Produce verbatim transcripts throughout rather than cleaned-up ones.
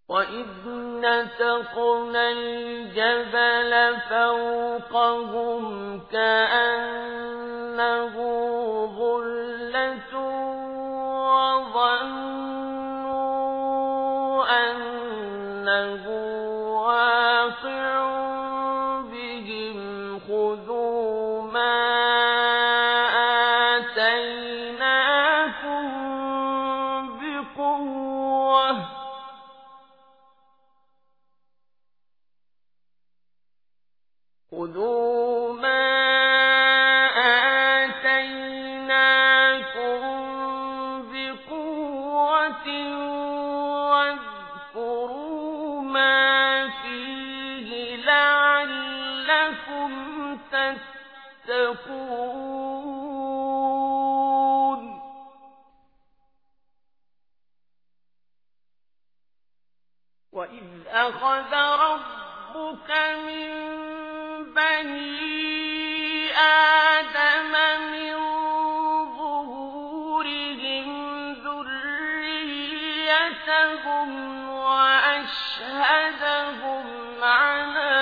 وَإِذْ نَتَقْنَا الْجَبَلَ فَوْقَهُمْ كَأَنَّهُ ظُلَّةٌ وَظَنُّوا أَنَّهُ وَاقِعٌ بِهِمْ خُذُوا مَا آتَيْنَاكُمْ بِقُوَّةٍ خُذُوا مَا آتَيْنَاكُمْ بِقُوَّةٍ وَاذْكُرُوا مَا فِيهِ لَعَلَّكُمْ تَتَّقُونَ وَإِذْ أَخَذَ رَبُّكَ مِن بَنِي آدَمَ مِن ظُهُورِهِمْ ذُرِّيَّتَهُمْ وَأَشْهَدَهُمْ عَلَىٰ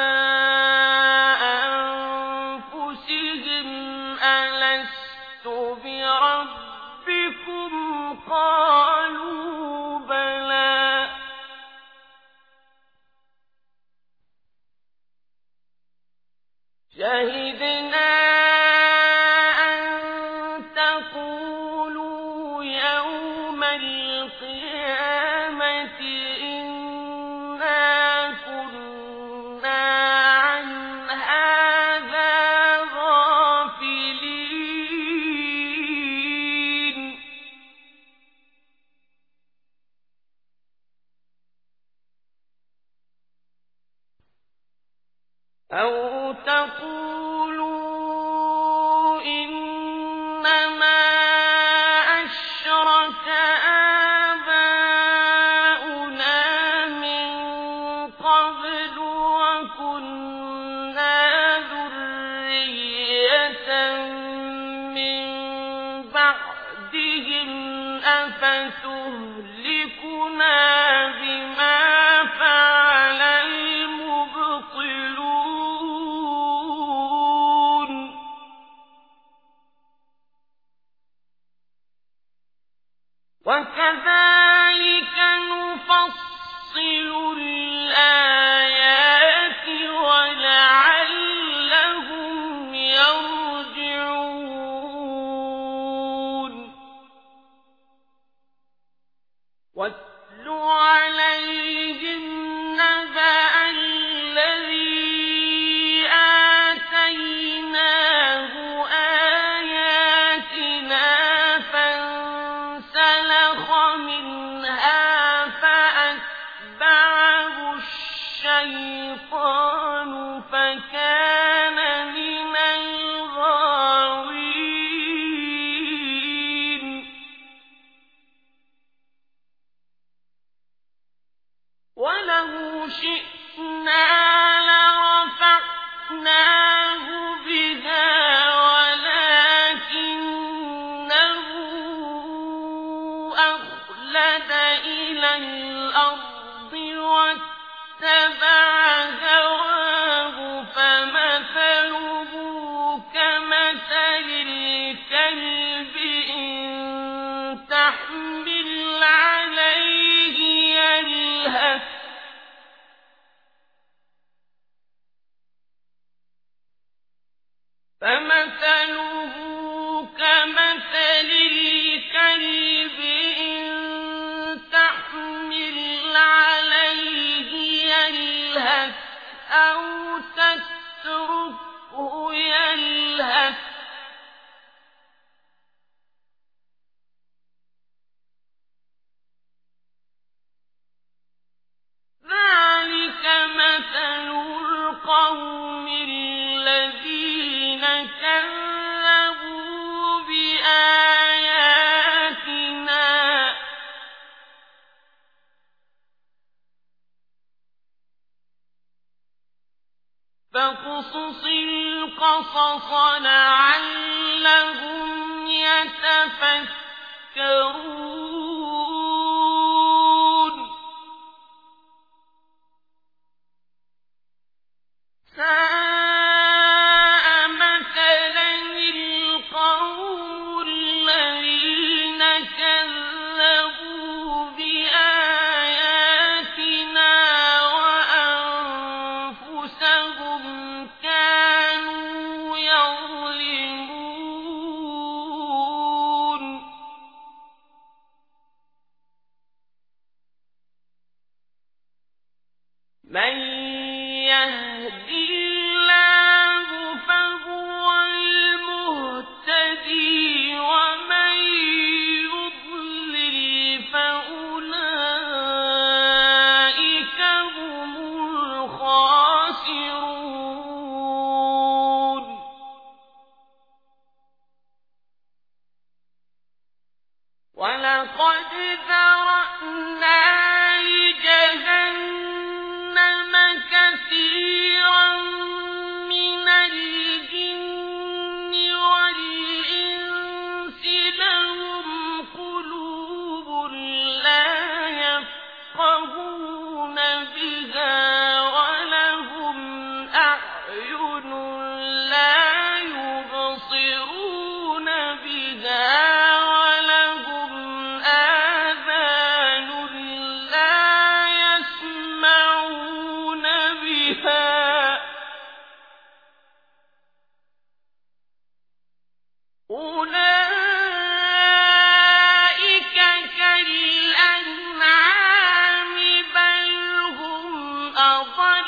أَنفُسِهِمْ أَلَسْتُ بِرَبِّكُمْ ۖ قَالُوا بَلَىٰ شَهِدْنَا أَن تَقُولُوا يَوْمَ الْقِيَامَةِ إِنَّا كُنَّا عَنْ هَٰذَا غَافِلِينَ أَوْ تَقُولُوا إِنَّمَا أَشْرَكَ آبَاؤُنَا مِن قَبْلُ وَكُنَّا ذُرِّيَّةً مِّن بَعْدِهِمْ أَفَتُهْلِكُنَا بِمَا فَعَلَ الْمُبْطِلُونَ وَكَذَٰلِكَ نُفَصِّلُ الْآيَاتِ وَلَعَلَّهُمْ يَرْجِعُونَ وَاتْلُ عَلَيْهِمْ نَبَأَ الَّذِي آتَيْنَاهُ آيَاتِنَا فَانسَلَخَ مِنْهَا فَأَتْبَعَهُ الشَّيْطَانُ فَكَانَ مِنَ الْغَاوِينَ وَلَوْ شِئْنَا لَرَفَعْنَاهُ بِهَا وَلَٰكِنَّهُ أَخْلَدَ إِلَى الْأَرْضِ وَاتَّبَعَ هَوَاهُ فَمَثَلُهُ كَمَثَلِ الْكَلْبِ إِن تَحْمِلْ عَلَيْهِ يَلْهَثْ فَمَثَلُهُ كَمَثَلِ الْكَلْبِ إِن تَحْمِلْ عَلَيْهِ يَلْهَثْ أَوْ تَتْرُكْهُ يَلْهَث ذَٰلِكَ مَثَلُ الْقَوْمِ الَّذِينَ كَذَّبُوا بِآيَاتِنَا فَاقْصُصِ الْقَصَصَ لَعَلَّهُمْ يَتَفَكَّرُونَ من يهد الله فهو المهتدي ومن يضلل فأولئك هم الخاسرون ولقد ذرأنا لجهنم كثيرا من الجن والإنس لهم قلوب لا يفقهون بها ولهم أعين لا يبصرون بها ولهم آذان لا يسمعون بها أولئك كالأنعام بل هم أضل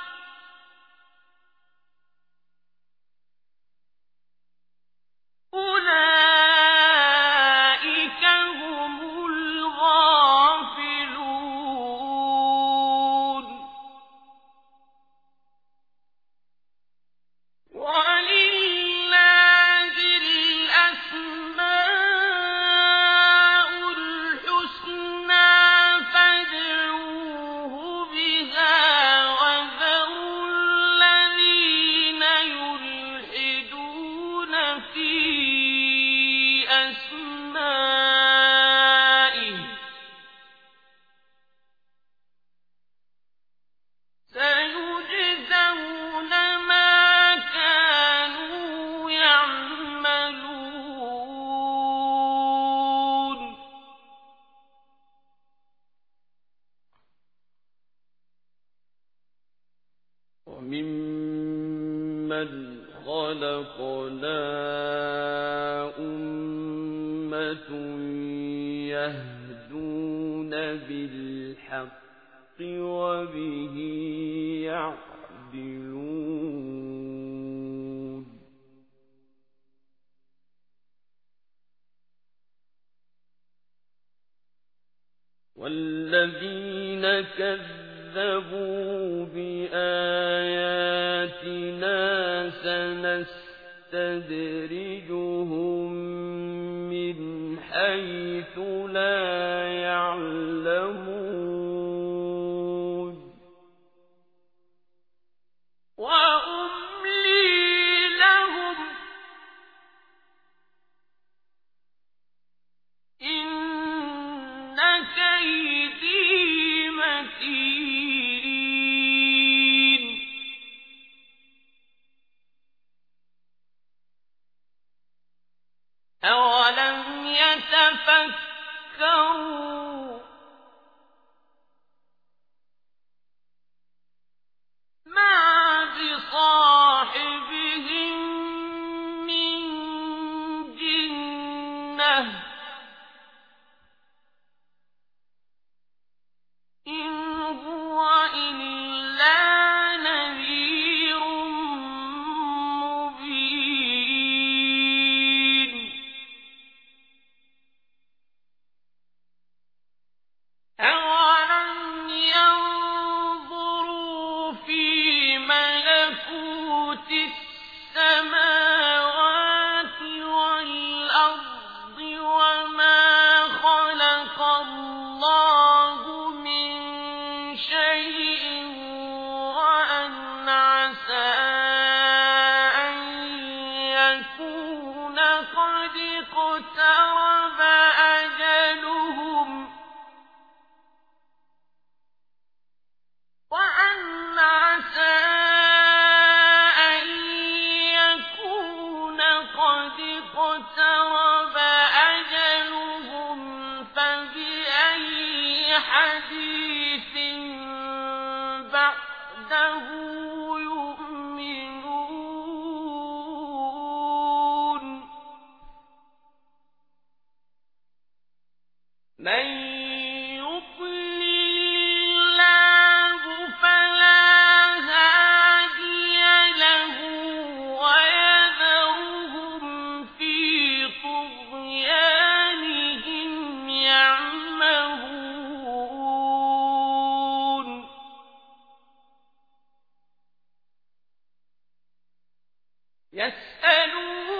أولئك هم الغافلون ولله الأسماء الحسنى فادعوه بها وذروا الذين يلحدون في أسمائه سيجزون ما كانوا يعملون وممن خلقنا أمة يهدون بالحق وبه يعدلون والذين كذبوا بآياتنا سنستدرجهم من حيث لا يعلمون وأملي لهم إن كيدي متين أولم يتفكروا ما بصاحبهم من جنة إن هو إلا نذير مبين أولم ينظروا في ملكوت السماوات والأرض وما خلق الله من شيء وأن عسى أن يكون قد اقترب أجلهم وأن عسى أن يكون قد اقترب أجلهم فبأي حديث بعده يؤمنون من يضلل الله فلا يسألون